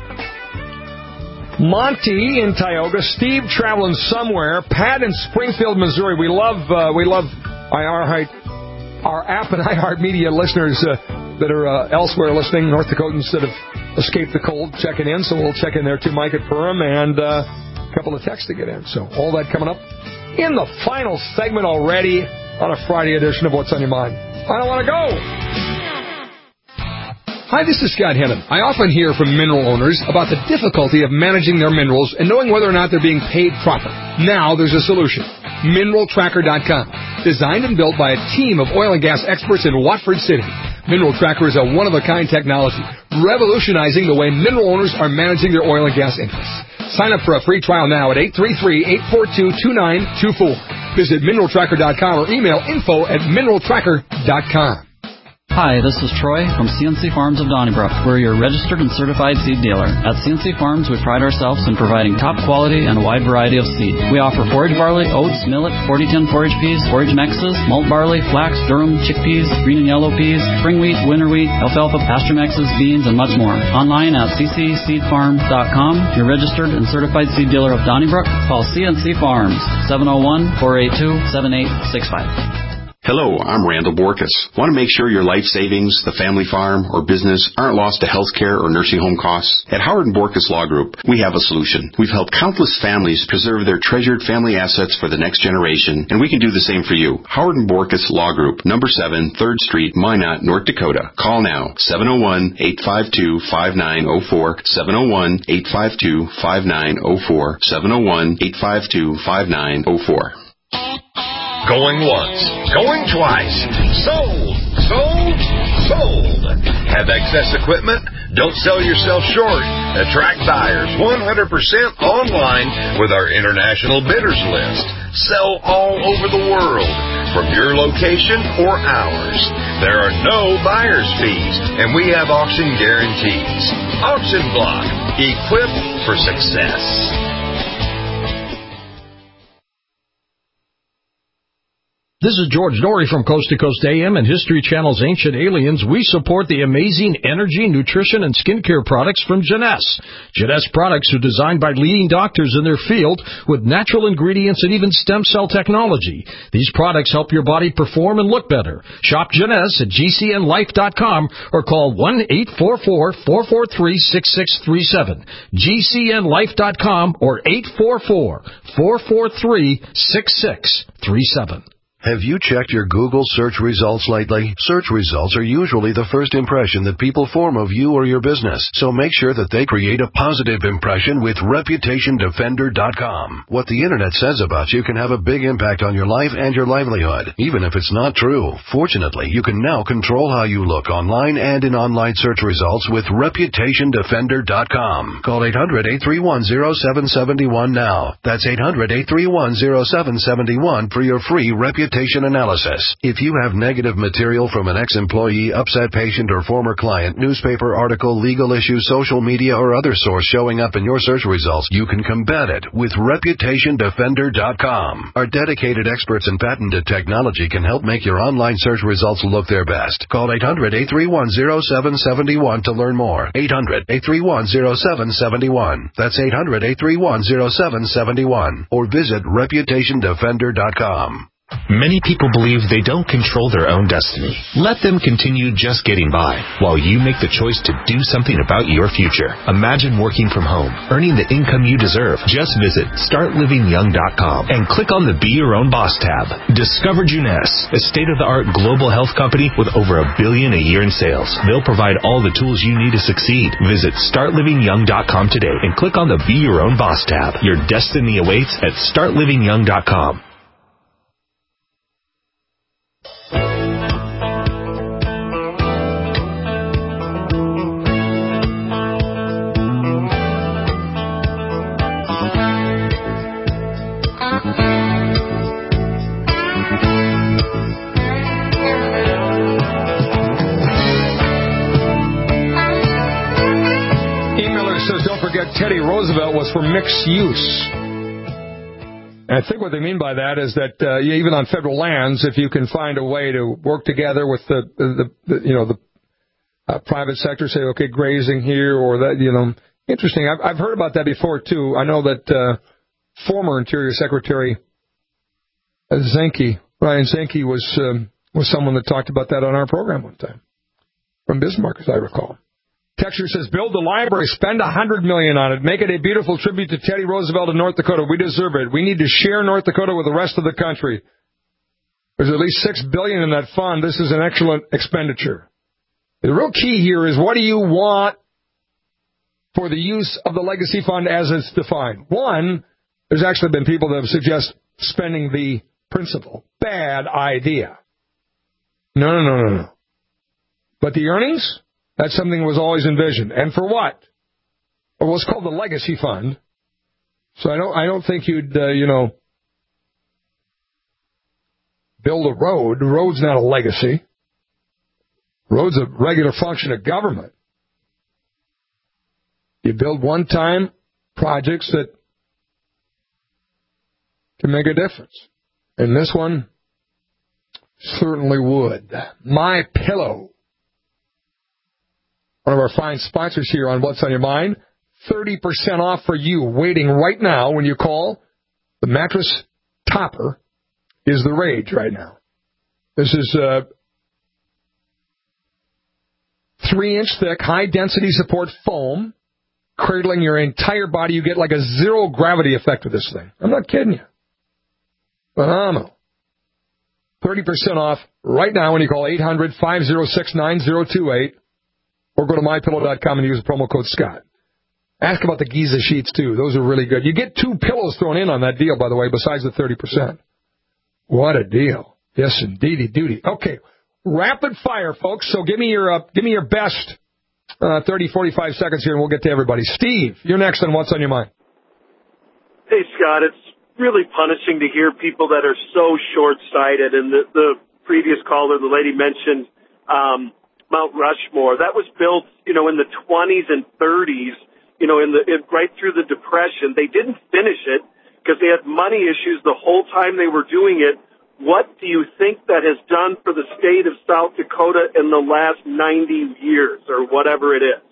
Speaker 2: Monty in Tioga, Steve traveling somewhere, Pat in Springfield, Missouri. We love our app and iHeartMedia listeners that are elsewhere listening, North Dakotans that have escaped the cold checking in. So we'll check in there too, Mike at Perham, and a couple of texts to get in. So all that coming up in the final segment already on a Friday edition of What's on Your Mind. I don't want to go.
Speaker 11: Hi, this is Scott Hennon. I often hear from mineral owners about the difficulty of managing their minerals and knowing whether or not they're being paid proper. Now there's a solution. MineralTracker.com. Designed and built by a team of oil and gas experts in Watford City. Mineral Tracker is a one-of-a-kind technology, revolutionizing the way mineral owners are managing their oil and gas interests. Sign up for a free trial now at 833-842-2924. Visit MineralTracker.com or email info@MineralTracker.com.
Speaker 20: Hi, this is Troy from CNC Farms of Donnybrook. We're your registered and certified seed dealer. At CNC Farms, we pride ourselves in providing top quality and a wide variety of seed. We offer forage barley, oats, millet, 4010 forage peas, forage mexes, malt barley, flax, durum, chickpeas, green and yellow peas, spring wheat, winter wheat, alfalfa, pasture mexes, beans, and much more. Online at ccseedfarm.com. Your registered and certified seed dealer of Donnybrook. Call CNC Farms, 701-482-7865.
Speaker 21: Hello, I'm Randall Borkus. Want to make sure your life savings, the family farm, or business aren't lost to health care or nursing home costs? At Howard & Borkus Law Group, we have a solution. We've helped countless families preserve their treasured family assets for the next generation, and we can do the same for you. Howard & Borkus Law Group, number 7, 3rd Street, Minot, North Dakota. Call now, 701-852-5904, 701-852-5904, 701-852-5904.
Speaker 1: Going once, going twice. Sold, sold, sold. Have excess equipment? Don't sell yourself short. Attract buyers 100% online with our international bidders list. Sell all over the world, from your location or ours. There are no buyer's fees, and we have auction guarantees. Auction Block, equipped for success.
Speaker 22: This is George Norrie from Coast to Coast AM and History Channel's Ancient Aliens. We support the amazing energy, nutrition, and skincare products from Jeunesse. Jeunesse products are designed by leading doctors in their field with natural ingredients and even stem cell technology. These products help your body perform and look better. Shop Jeunesse at GCNlife.com or call 1-844-443-6637. GCNlife.com or 844-443-6637.
Speaker 23: Have you checked your Google search results lately? Search results are usually the first impression that people form of you or your business, so make sure that they create a positive impression with ReputationDefender.com. What the Internet says about you can have a big impact on your life and your livelihood, even if it's not true. Fortunately, you can now control how you look online and in online search results with ReputationDefender.com. Call 800-831-0771 now. That's 800-831-0771 for your free reputation analysis. If you have negative material from an ex-employee, upset patient, or former client, newspaper article, legal issue, social media, or other source showing up in your search results, you can combat it with ReputationDefender.com. Our dedicated experts in patented technology can help make your online search results look their best. Call 800-831-0771 to learn more. 800-831-0771. That's 800-831-0771. Or visit ReputationDefender.com.
Speaker 24: Many people believe they don't control their own destiny. Let them continue just getting by while you make the choice to do something about your future. Imagine working from home, earning the income you deserve. Just visit StartLivingYoung.com and click on the Be Your Own Boss tab. Discover Jeunesse, a state-of-the-art global health company with over $1 billion a year in sales. They'll provide all the tools you need to succeed. Visit StartLivingYoung.com today and click on the Be Your Own Boss tab. Your destiny awaits at StartLivingYoung.com.
Speaker 2: Teddy Roosevelt was for mixed use. And I think what they mean by that is that even on federal lands, if you can find a way to work together with the private sector, say, okay, grazing here or that, interesting. I've heard about that before too. I know that former Interior Secretary Ryan Zinke was someone that talked about that on our program one time from Bismarck, as I recall. Texture says, build the library, spend $100 million on it, make it a beautiful tribute to Teddy Roosevelt in North Dakota. We deserve it. We need to share North Dakota with the rest of the country. There's at least $6 billion in that fund. This is an excellent expenditure. The real key here is, what do you want for the use of the legacy fund as it's defined? One, there's actually been people that have suggested spending the principal. Bad idea. No. But the earnings, that's something that was always envisioned. And for what? Well, what's called the legacy fund. So I don't think you'd, build a road. The road's not a legacy. Road's a regular function of government. You build one-time projects that can make a difference. And this one certainly would. MyPillow, one of our fine sponsors here on What's on Your Mind, 30% off for you waiting right now when you call. The mattress topper is the rage right now. This is 3-inch thick, high-density support foam, cradling your entire body. You get like a zero gravity effect with this thing. I'm not kidding you. Phenomenal. 30% off right now when you call 800-506-9028 or go to MyPillow.com and use the promo code Scott. Ask about the Giza sheets, too. Those are really good. You get 2 pillows thrown in on that deal, by the way, besides the 30%. What a deal. Yes, indeedy duty. Okay, rapid fire, folks. So give me your best 30, 45 seconds here, and we'll get to everybody. Steve, you're next on What's on Your Mind.
Speaker 4: Hey, Scott, it's really punishing to hear people that are so short-sighted. And the previous caller, the lady mentioned Mount Rushmore. That was built, in the 20s and 30s, right through the Depression. They didn't finish it because they had money issues the whole time they were doing it. What do you think that has done for the state of South Dakota in the last 90 years or whatever it is?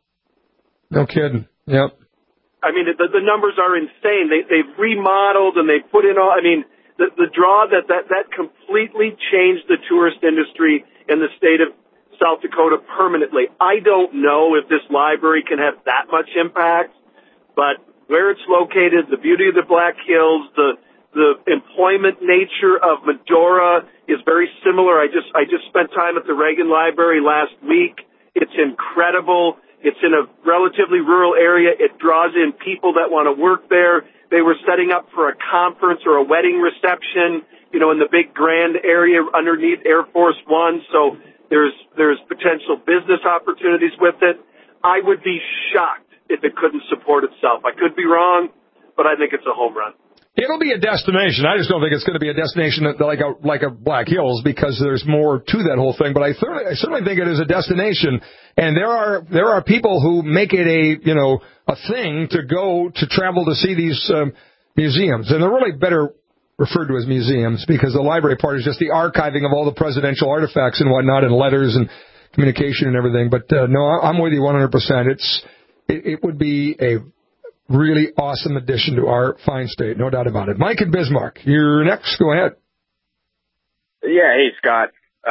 Speaker 2: No kidding. Yep.
Speaker 4: I mean, the numbers are insane. They've remodeled and they put in all, the draw that completely changed the tourist industry in the state of South Dakota permanently. I don't know if this library can have that much impact, but where it's located, the beauty of the Black Hills, the employment nature of Medora is very similar. I just spent time at the Reagan Library last week. It's incredible. It's in a relatively rural area. It draws in people that want to work there. They were setting up for a conference or a wedding reception, in the big grand area underneath Air Force One. So there's potential business opportunities with it. I would be shocked if it couldn't support itself. I could be wrong, but I think it's a home run.
Speaker 2: It'll be a destination. I just don't think it's going to be a destination like a Black Hills because there's more to that whole thing. But I certainly think it is a destination, and there are people who make it a thing to go to travel to see these museums, and they're really better referred to as museums because the library part is just the archiving of all the presidential artifacts and whatnot, and letters and communication and everything. But no, I'm with you 100%. It would be a really awesome addition to our fine state, no doubt about it. Mike in Bismarck, you're next. Go ahead.
Speaker 5: Yeah, hey, Scott.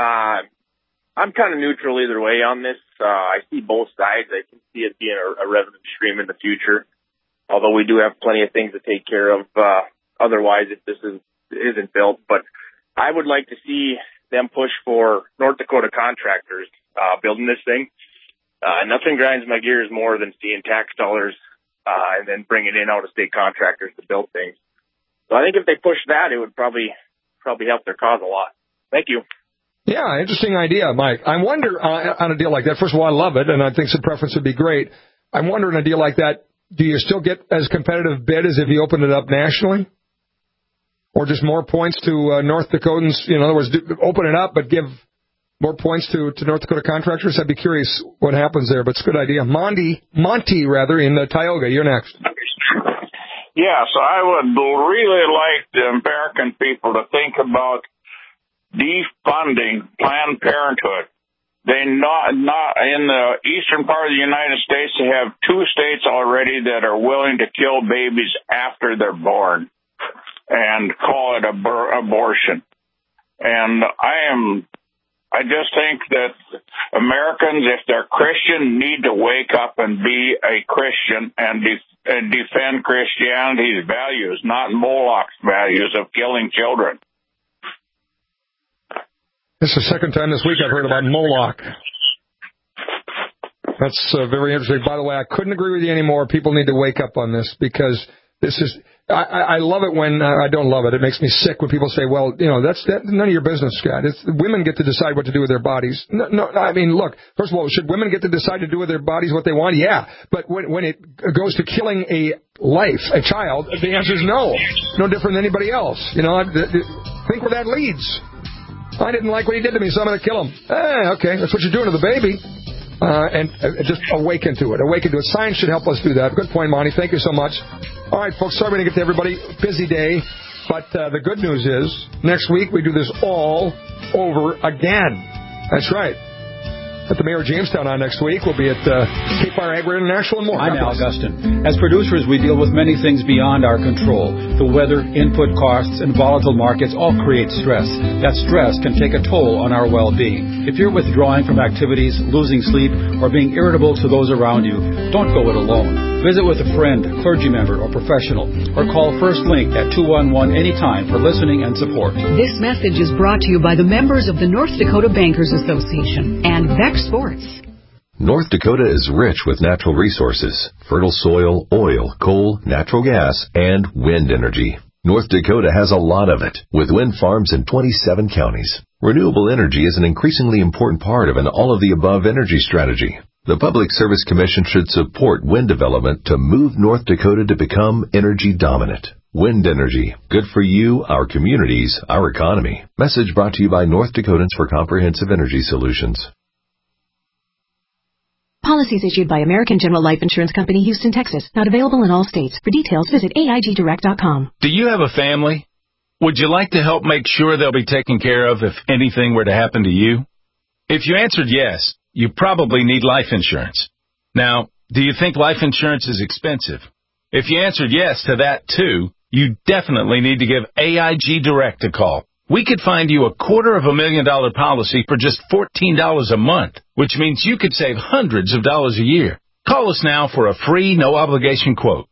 Speaker 5: I'm kind of neutral either way on this. I see both sides. I can see it being a revenue stream in the future, although we do have plenty of things to take care of otherwise if this isn't built. But I would like to see them push for North Dakota contractors building this thing. Nothing grinds my gears more than seeing tax dollars and then bringing in out-of-state contractors to build things. So I think if they push that, it would probably help their cause a lot. Thank you.
Speaker 2: Yeah, interesting idea, Mike. I wonder on a deal like that, first of all, I love it, and I think some preference would be great. I wonder on a deal like that, do you still get as competitive bid as if you opened it up nationally? Or just more points to North Dakotans? In other words, open it up but give more points to North Dakota contractors? I'd be curious what happens there, but it's a good idea. Monty, in Tioga, you're next.
Speaker 6: Yeah, so I would really like the American people to think about defunding Planned Parenthood. They not in the eastern part of the United States, they have 2 states already that are willing to kill babies after they're born and call it abortion. And I just think that Americans, if they're Christian, need to wake up and be a Christian and defend Christianity's values, not Moloch's values of killing children.
Speaker 2: This is the second time this week I've heard about Moloch. That's very interesting. By the way, I couldn't agree with you anymore. People need to wake up on this because this is I love it when I don't love it. It makes me sick when people say, "Well, that's none of your business, Scott. Women get to decide what to do with their bodies." No, I mean, look. First of all, should women get to decide to do with their bodies what they want? Yeah, but when it goes to killing a life, a child, the answer is no. No different than anybody else. Think where that leads. I didn't like what he did to me, so I'm going to kill him. Okay, that's what you're doing to the baby. And just awaken to it. Science should help us do that. Good point, Monty. Thank you so much. All right, folks, sorry we didn't get to everybody. Busy day. But the good news is, next week we do this all over again. That's right. At the Mayor of Jamestown on next week. We'll be at Cape Fire Agri International and more.
Speaker 7: I'm Al Gustin. As producers, we deal with many things beyond our control. The weather, input costs, and volatile markets all create stress. That stress can take a toll on our well-being. If you're withdrawing from activities, losing sleep, or being irritable to those around you, don't go it alone. Visit with a friend, clergy member, or professional, or call First Link at 211 anytime for listening and support.
Speaker 8: This message is brought to you by the members of the North Dakota Bankers Association and Beck Sports.
Speaker 9: North Dakota is rich with natural resources, fertile soil, oil, coal, natural gas, and wind energy. North Dakota has a lot of it, with wind farms in 27 counties. Renewable energy is an increasingly important part of an all-of-the-above energy strategy. The Public Service Commission should support wind development to move North Dakota to become energy dominant. Wind energy. Good for you, our communities, our economy. Message brought to you by North Dakotans for Comprehensive Energy Solutions.
Speaker 12: Policies issued by American General Life Insurance Company, Houston, Texas. Not available in all states. For details, visit AIGdirect.com.
Speaker 25: Do you have a family? Would you like to help make sure they'll be taken care of if anything were to happen to you? If you answered yes, you probably need life insurance. Now, do you think life insurance is expensive? If you answered yes to that too, you definitely need to give AIG Direct a call. We could find you a $250,000 policy for just $14 a month, which means you could save hundreds of dollars a year. Call us now for a free, no-obligation quote.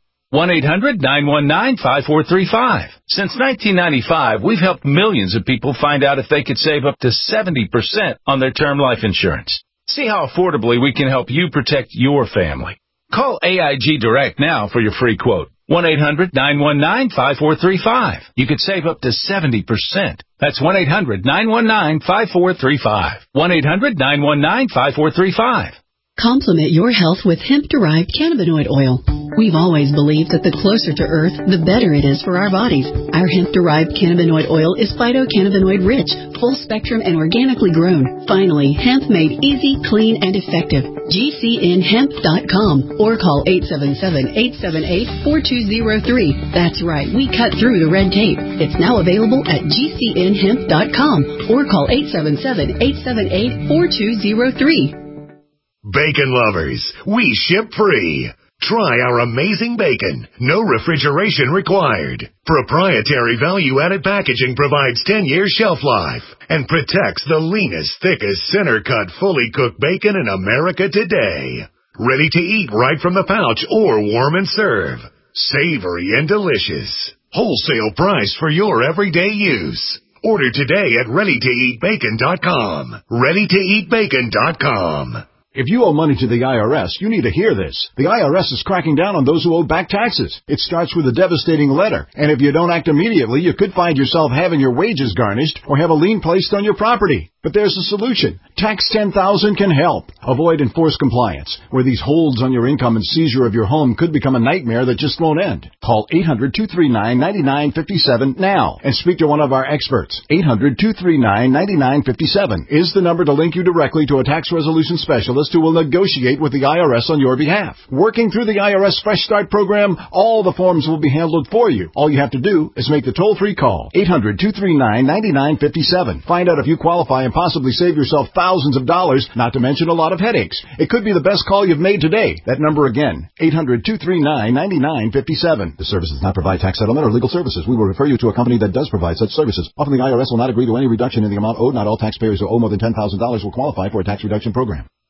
Speaker 25: 1-800-919-5435. Since 1995, we've helped millions of people find out if they could save up to 70% on their term life insurance. See how affordably we can help you protect your family. Call AIG Direct now for your free quote. 1-800-919-5435. You could save up to 70%. That's 1-800-919-5435. 1-800-919-5435.
Speaker 8: Complement your health with hemp-derived cannabinoid oil. We've always believed that the closer to Earth, the better it is for our bodies. Our hemp-derived cannabinoid oil is phytocannabinoid-rich, full-spectrum, and organically grown. Finally, hemp made easy, clean, and effective. GCNhemp.com or call 877-878-4203. That's right, we cut through the red tape. It's now available at GCNhemp.com or call 877-878-4203.
Speaker 26: Bacon lovers, we ship free. Try our amazing bacon. No refrigeration required. Proprietary value-added packaging provides 10 years shelf life and protects the leanest, thickest, center-cut, fully cooked bacon in America today. Ready to eat right from the pouch or warm and serve. Savory and delicious. Wholesale price for your everyday use. Order today at ReadyToEatBacon.com. ReadyToEatBacon.com.
Speaker 27: If you owe money to the IRS, you need to hear this. The IRS is cracking down on those who owe back taxes. It starts with a devastating letter, and if you don't act immediately, you could find yourself having your wages garnished or have a lien placed on your property. But there's a solution. Tax 10,000 can help. Avoid enforced compliance, where these holds on your income and seizure of your home could become a nightmare that just won't end. Call 800-239-9957 now and speak to one of our experts. 800-239-9957 is the number to link you directly to a tax resolution specialist who will negotiate with the IRS on your behalf. Working through the IRS Fresh Start program, all the forms will be handled for you. All you have to do is make the toll-free call. 800-239-9957. Find out if you qualify and possibly save yourself thousands of dollars, not to mention a lot of headaches. It could be the best call you've made today. That number again, 800-239-9957. The service does not provide tax settlement or legal services. We will refer you to a company that does provide such services. Often the IRS will not agree to any reduction in the amount owed. Not all taxpayers who owe more than $10,000 will qualify for a tax reduction program.